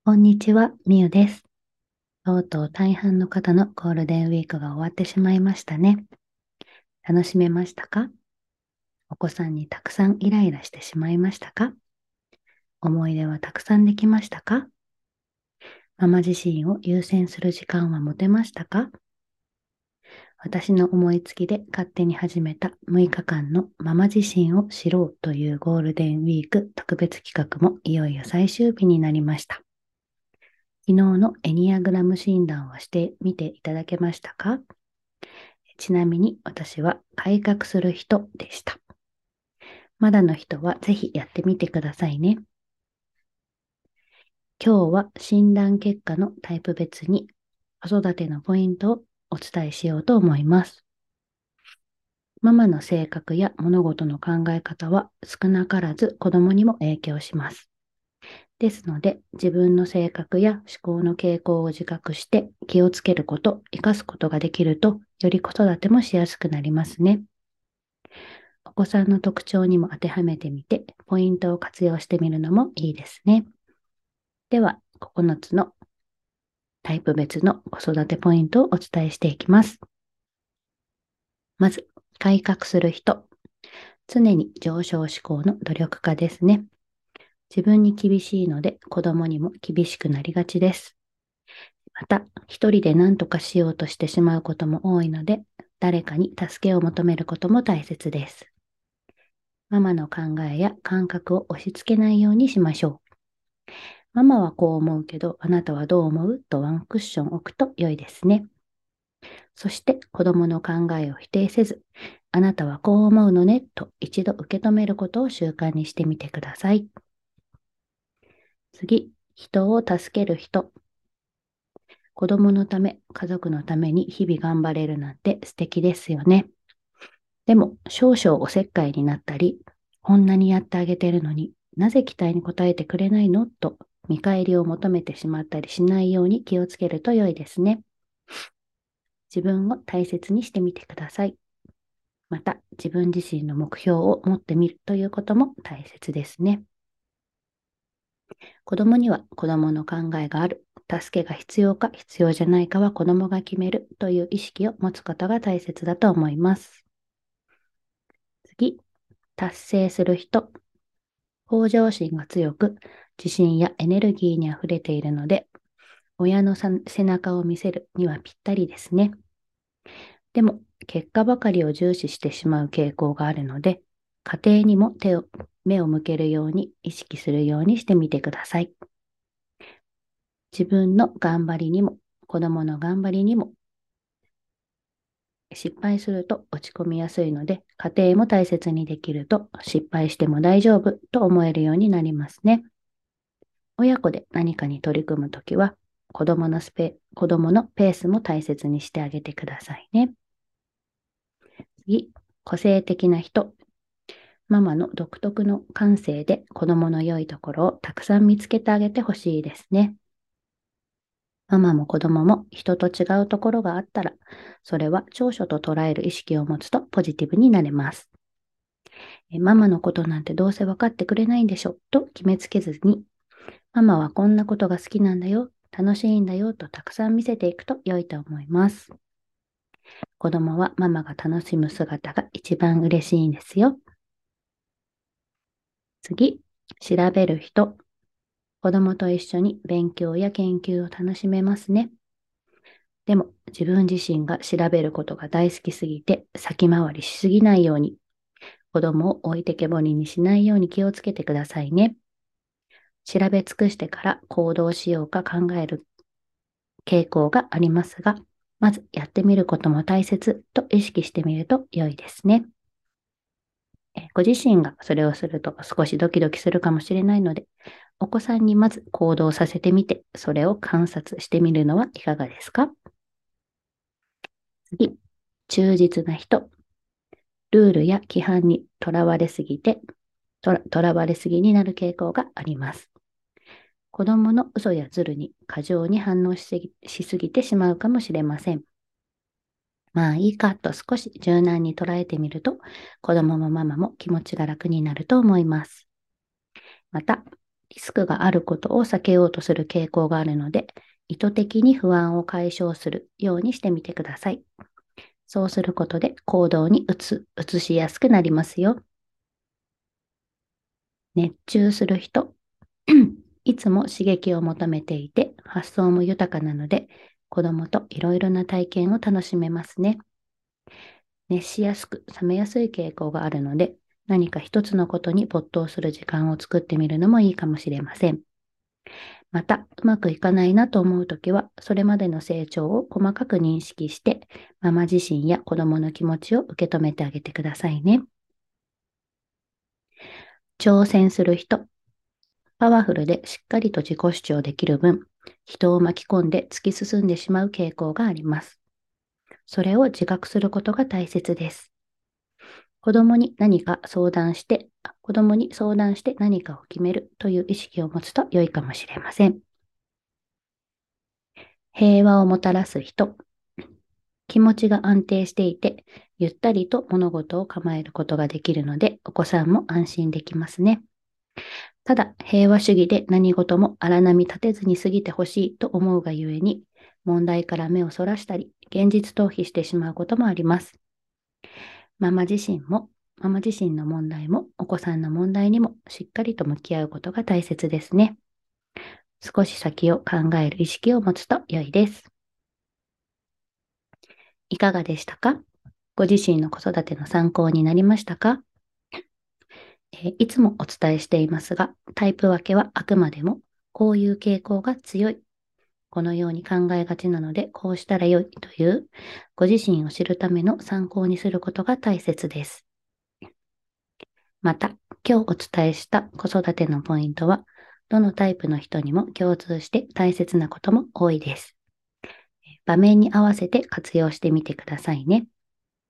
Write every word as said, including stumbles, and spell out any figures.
こんにちは、みゆです。とうとう大半の方のゴールデンウィークが終わってしまいましたね。楽しめましたか？お子さんにたくさんイライラしてしまいましたか？思い出はたくさんできましたか？ママ自身を優先する時間は持てましたか？私の思いつきで勝手に始めたむいかかんのママ自身を知ろうというゴールデンウィーク特別企画もいよいよ最終日になりました。昨日のエニアグラム診断をしてみていただけましたか？ちなみに私は改革する人でした。まだの人はぜひやってみてくださいね。今日は診断結果のタイプ別に子育てのポイントをお伝えしようと思います。ママの性格や物事の考え方は少なからず子供にも影響します。ですので、自分の性格や思考の傾向を自覚して気をつけること、活かすことができると、より子育てもしやすくなりますね。お子さんの特徴にも当てはめてみて、ポイントを活用してみるのもいいですね。では、ここのつのタイプ別の子育てポイントをお伝えしていきます。まず、改革する人。常に上昇志向の努力家ですね。自分に厳しいので子供にも厳しくなりがちです。また、一人で何とかしようとしてしまうことも多いので、誰かに助けを求めることも大切です。ママの考えや感覚を押し付けないようにしましょう。ママはこう思うけど、あなたはどう思うとワンクッション置くと良いですね。そして子供の考えを否定せず、あなたはこう思うのねと一度受け止めることを習慣にしてみてください。次、人を助ける人。子供のため、家族のために日々頑張れるなんて素敵ですよね。でも、少々おせっかいになったり、こんなにやってあげてるのになぜ期待に応えてくれないのと見返りを求めてしまったりしないように気をつけると良いですね。自分を大切にしてみてください。また、自分自身の目標を持ってみるということも大切ですね。子供には子供の考えがある。助けが必要か必要じゃないかは子供が決めるという意識を持つことが大切だと思います。次、達成する人。向上心が強く、自信やエネルギーにあふれているので、親の背中を見せるにはぴったりですね。でも、結果ばかりを重視してしまう傾向があるので、家庭にも手を、目を向けるように意識するようにしてみてください。自分の頑張りにも、子供の頑張りにも、失敗すると落ち込みやすいので、家庭も大切にできると失敗しても大丈夫と思えるようになりますね。親子で何かに取り組むときは、子供のスペ、子供のペースも大切にしてあげてくださいね。次、個性的な人。ママの独特の感性で子供の良いところをたくさん見つけてあげてほしいですね。ママも子供も人と違うところがあったら、それは長所と捉える意識を持つとポジティブになれます。えママのことなんてどうせ分かってくれないんでしょと決めつけずに、ママはこんなことが好きなんだよ、楽しいんだよとたくさん見せていくと良いと思います。子供はママが楽しむ姿が一番嬉しいんですよ。次、調べる人。子供と一緒に勉強や研究を楽しめますね。でも自分自身が調べることが大好きすぎて先回りしすぎないように、子供を置いてけぼりにしないように気をつけてくださいね。調べ尽くしてから行動しようか考える傾向がありますが、まずやってみることも大切と意識してみると良いですね。えご自身がそれをすると少しドキドキするかもしれないので、お子さんにまず行動させてみて、それを観察してみるのはいかがですか？次、忠実な人。ルールや規範にとらわれすぎて、とらとらわれすぎになる傾向があります。子供の嘘やズルに過剰に反応しすぎしすぎてしまうかもしれません。まあいいかと少し柔軟に捉えてみると、子供もママも気持ちが楽になると思います。また、 リスクがあることを避けようとする傾向があるので、意図的に不安を解消するようにしてみてください。そうすることで行動に移、移しやすくなりますよ。熱中する人。いつも刺激を求めていて、発想も豊かなので、子供といろいろな体験を楽しめますね。熱しやすく冷めやすい傾向があるので、何か一つのことに没頭する時間を作ってみるのもいいかもしれません。また、うまくいかないなと思うときは、それまでの成長を細かく認識して、ママ自身や子供の気持ちを受け止めてあげてくださいね。挑戦する人。パワフルでしっかりと自己主張できる分、人を巻き込んで突き進んでしまう傾向があります。それを自覚することが大切です。子供に何か相談して、子供に相談して何かを決めるという意識を持つと良いかもしれません。平和をもたらす人。気持ちが安定していて、ゆったりと物事を構えることができるので、お子さんも安心できますね。ただ、平和主義で何事も荒波立てずに過ぎてほしいと思うがゆえに、問題から目をそらしたり、現実逃避してしまうこともあります。ママ自身も、ママ自身の問題も、お子さんの問題にもしっかりと向き合うことが大切ですね。少し先を考える意識を持つと良いです。いかがでしたか？ご自身の子育ての参考になりましたか？えーいつもお伝えしていますが、タイプ分けはあくまでもこういう傾向が強い、このように考えがちなのでこうしたら良いというご自身を知るための参考にすることが大切です。また、今日お伝えした子育てのポイントは、どのタイプの人にも共通して大切なことも多いです。場面に合わせて活用してみてくださいね。